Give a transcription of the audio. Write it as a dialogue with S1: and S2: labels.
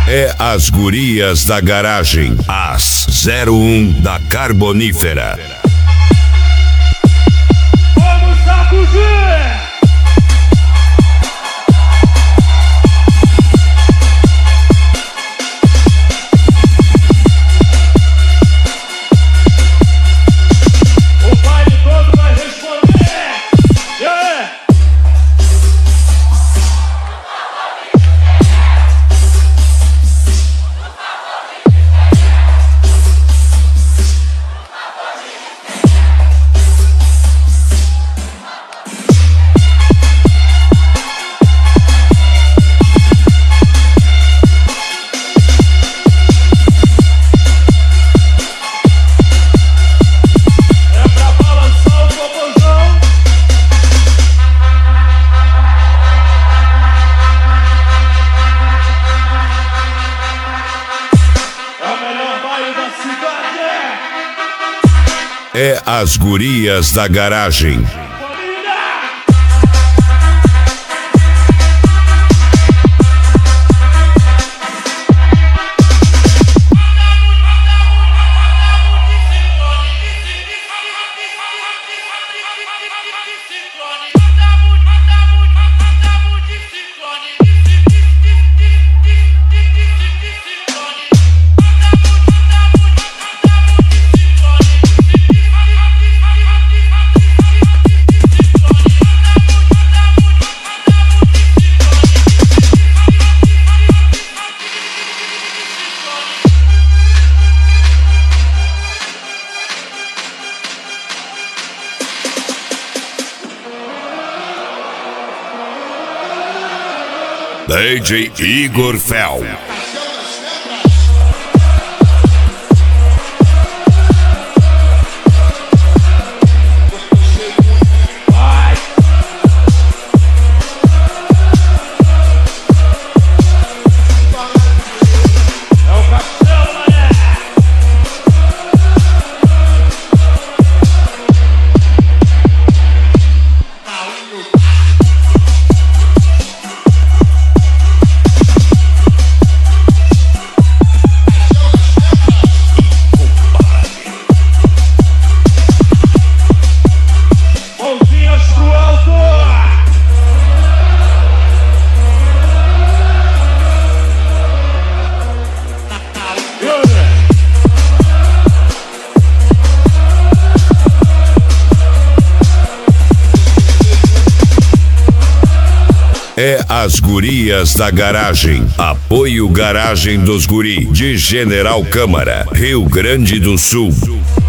S1: É as gurias da garagem, as 01 da Carbonífera.
S2: Vamos sacudir! O baile todo vai responder! Yeah!
S1: É as gurias da garagem. DJ Igor Fel. É as gurias da garagem. Apoio Garagem dos Guri, de General Câmara, Rio Grande do Sul.